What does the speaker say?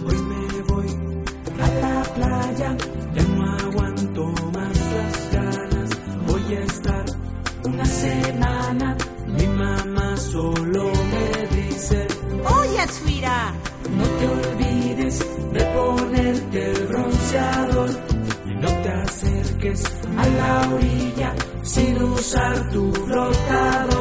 Hoy me voy a la playa, ya no aguanto más las ganas. Voy a estar una semana. Mi mamá solo me dice: Oye, Sweetheart, no te olvides de ponerte el bronceador. No te acerques a la orilla sin usar tu flotador.